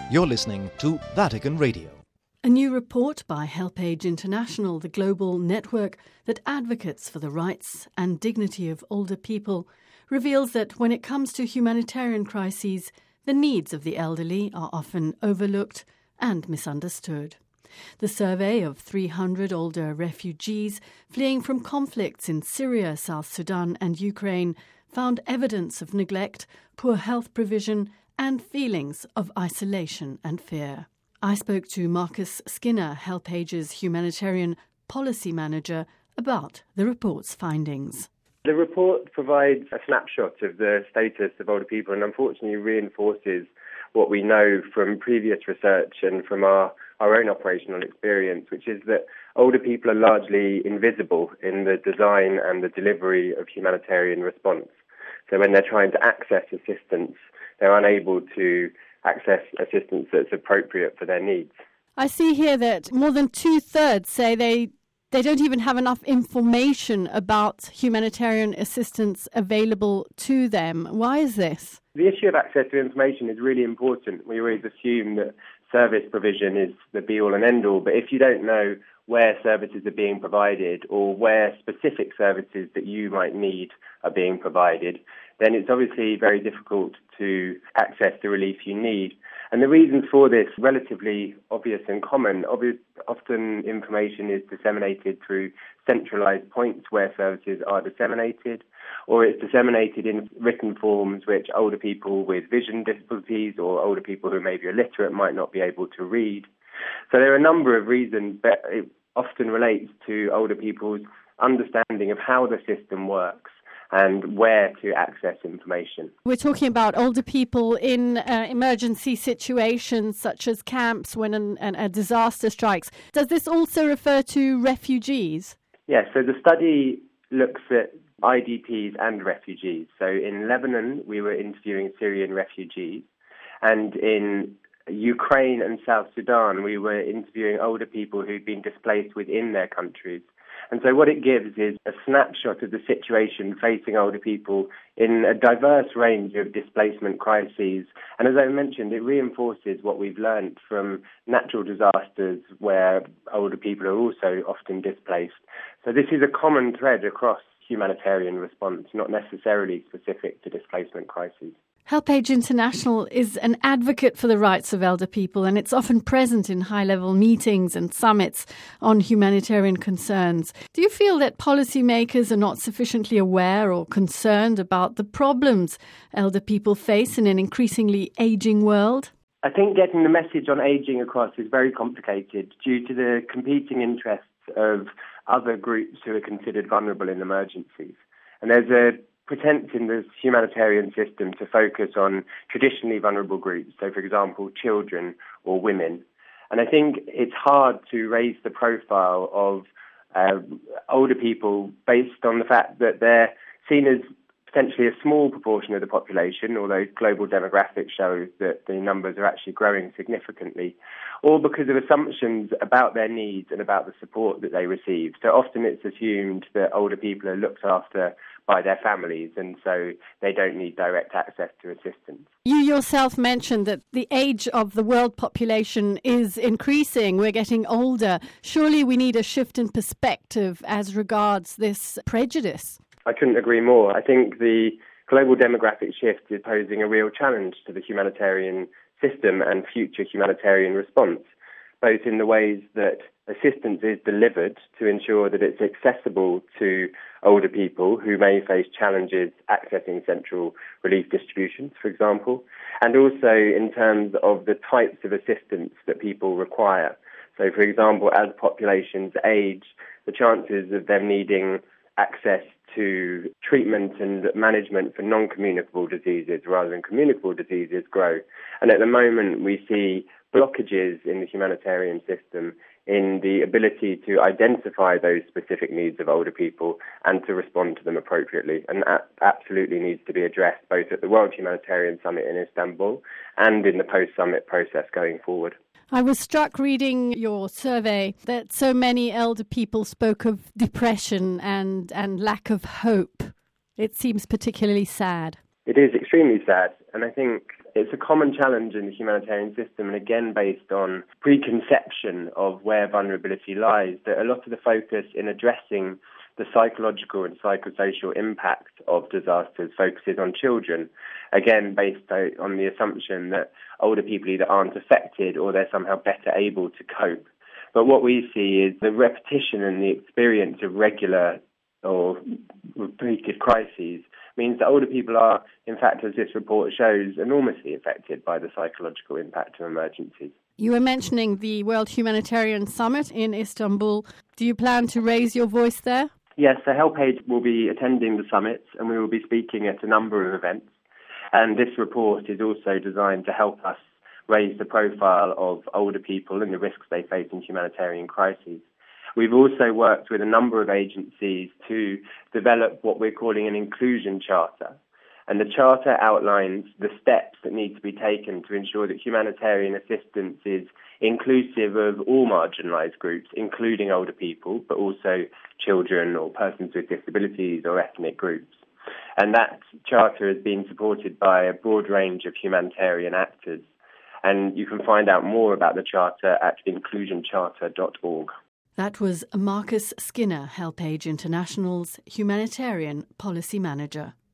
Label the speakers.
Speaker 1: You're listening to Vatican Radio.
Speaker 2: A new report by HelpAge International, the global network that advocates for the rights and dignity of older people, reveals that when it comes to humanitarian crises, the needs of the elderly are often overlooked and misunderstood. The survey of 300 older refugees fleeing from conflicts in Syria, South Sudan and Ukraine found evidence of neglect, poor health provision and feelings of isolation and fear. I spoke to Marcus Skinner, HelpAge's humanitarian policy manager, about the report's findings.
Speaker 3: The report provides a snapshot of the status of older people and unfortunately reinforces what we know from previous research and from our own operational experience, which is that older people are largely invisible in the design and the delivery of humanitarian response. So when they're trying to access assistance, they're unable to access assistance that's appropriate for their needs.
Speaker 2: I see here that more than 2/3 say they don't even have enough information about humanitarian assistance available to them. Why is this?
Speaker 3: The issue of access to information is really important. We always assume that service provision is the be-all and end-all, but if you don't know where services are being provided or where specific services that you might need are being provided, then it's obviously very difficult to access the relief you need. And the reasons for this are relatively obvious and common. Often information is disseminated through centralised points where services are disseminated, or it's disseminated in written forms which older people with vision difficulties or older people who may be illiterate might not be able to read. So there are a number of reasons, but it often relates to older people's understanding of how the system works and where to access information.
Speaker 2: We're talking about older people in emergency situations such as camps when a disaster strikes. Does this also refer to refugees?
Speaker 3: Yes, so the study looks at IDPs and refugees. So in Lebanon, we were interviewing Syrian refugees, and in Ukraine and South Sudan, we were interviewing older people who'd been displaced within their countries. And so what it gives is a snapshot of the situation facing older people in a diverse range of displacement crises. And as I mentioned, it reinforces what we've learned from natural disasters where older people are also often displaced. So this is a common thread across humanitarian response, not necessarily specific to displacement crises.
Speaker 2: HelpAge International is an advocate for the rights of elder people, and it's often present in high-level meetings and summits on humanitarian concerns. Do you feel that policymakers are not sufficiently aware or concerned about the problems elder people face in an increasingly ageing world?
Speaker 3: I think getting the message on ageing across is very complicated due to the competing interests of other groups who are considered vulnerable in emergencies. And there's a pretense in the humanitarian system to focus on traditionally vulnerable groups, so for example, children or women. And I think it's hard to raise the profile of older people based on the fact that they're seen as potentially a small proportion of the population, although global demographics show that the numbers are actually growing significantly, or because of assumptions about their needs and about the support that they receive. So often it's assumed that older people are looked after by their families, and so they don't need direct access to assistance.
Speaker 2: You yourself mentioned that the age of the world population is increasing. We're getting older. Surely we need a shift in perspective as regards this prejudice.
Speaker 3: I couldn't agree more. I think the global demographic shift is posing a real challenge to the humanitarian system and future humanitarian response, both in the ways that assistance is delivered to ensure that it's accessible to older people who may face challenges accessing central relief distributions, for example, and also in terms of the types of assistance that people require. So, for example, as populations age, the chances of them needing access to treatment and management for non-communicable diseases rather than communicable diseases grow. And at the moment, we see blockages in the humanitarian system in the ability to identify those specific needs of older people and to respond to them appropriately. And that absolutely needs to be addressed both at the World Humanitarian Summit in Istanbul and in the post-summit process going forward.
Speaker 2: I was struck reading your survey that so many elder people spoke of depression and lack of hope. It seems particularly sad.
Speaker 3: It is extremely sad, and I think It's a common challenge in the humanitarian system, and again based on preconception of where vulnerability lies, that a lot of the focus in addressing the psychological and psychosocial impact of disasters focuses on children, again based on the assumption that older people either aren't affected or they're somehow better able to cope. But what we see is the repetition and the experience of regular or repeated crises means that older people are, in fact, as this report shows, enormously affected by the psychological impact of emergencies.
Speaker 2: You were mentioning the World Humanitarian Summit in Istanbul. Do you plan to raise your voice there?
Speaker 3: Yes, so HelpAge will be attending the summit and we will be speaking at a number of events. And this report is also designed to help us raise the profile of older people and the risks they face in humanitarian crises. We've also worked with a number of agencies to develop what we're calling an inclusion charter. And the charter outlines the steps that need to be taken to ensure that humanitarian assistance is inclusive of all marginalised groups, including older people, but also children or persons with disabilities or ethnic groups. And that charter has been supported by a broad range of humanitarian actors. And you can find out more about the charter at inclusioncharter.org.
Speaker 2: That was Marcus Skinner, HelpAge International's Humanitarian Policy Manager.